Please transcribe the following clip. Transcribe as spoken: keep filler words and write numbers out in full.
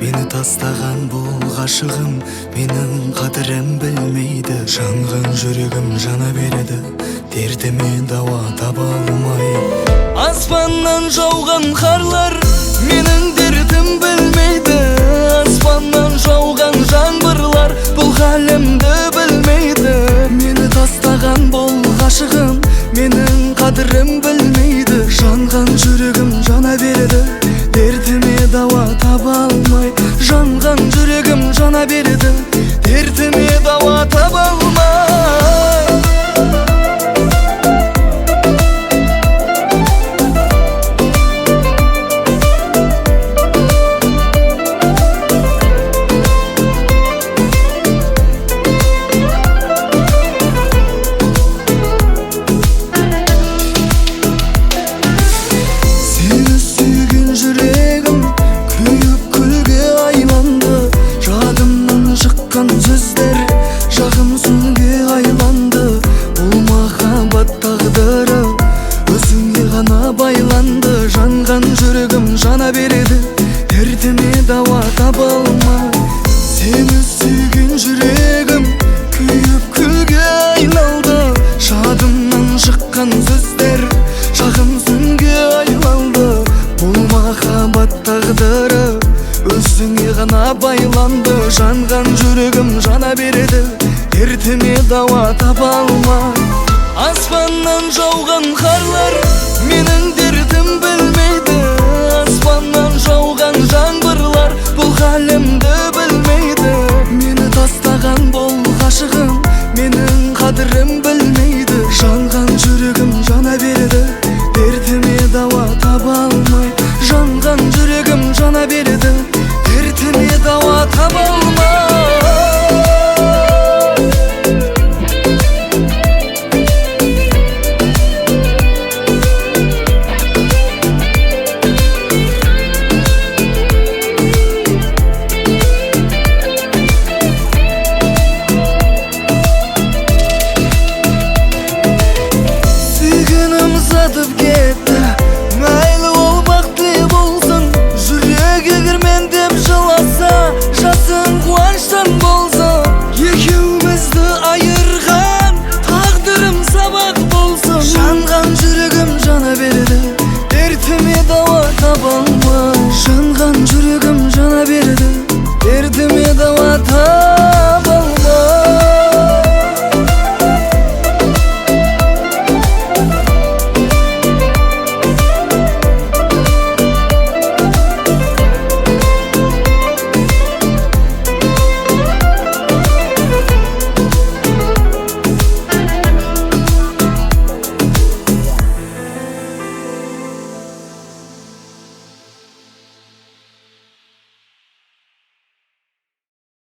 Мені тастаған бұл ғашығым менің қадірім білмейді. Жанған жүрегім жана береді, дертіме дауа таба алмай. Аспаннан жауған қарлар менің дертім білмейді. Аспаннан жауған жаңбырлар бұл халімді білмейді. Мені тастаған бұл ғашығым менің қадірім білмейді. Жанған жүрегім жана береді, дертіме дауа таба алмай. Жанған жүрегім жана береді, дертіме дауа таба алмай. Сөздер жағым сүнге айланды. Бұл махаббат тағдыры өзіңе ғана байланды. Жанған жүрегім жана береді, дертіме дауа таба алмай. Сені сүйген жүрегім күйіп күлге айналды. Жадымнан шыққан сөздер жағым сүнге айланды. Бұл махаббат тағдыры өзіңе ғана байланды. Жанған жүрегім жана береді, дертіме дауа таба алмай. Аспаннан жауған қарлар менің дертім білмейді. Аспаннан жауған жаңбырлар бұл халімді білмейді. Мені тастаған бұл ғашығым менің қадірім білмейді. Жанған жүрегім жана береді, дертіме дауа таба алмай. Жанған жүрегім жана береді, дертіме дауа таба алмай. Сүйгенім ұзатып кетті, мейлі ол бақытлы болсын. Жүрегі кірмен деп жыласа, жасың қуаныштан болсын. Екеумізді айырған тағдырым сабақ болсын. Жанған жүрегім жана береді,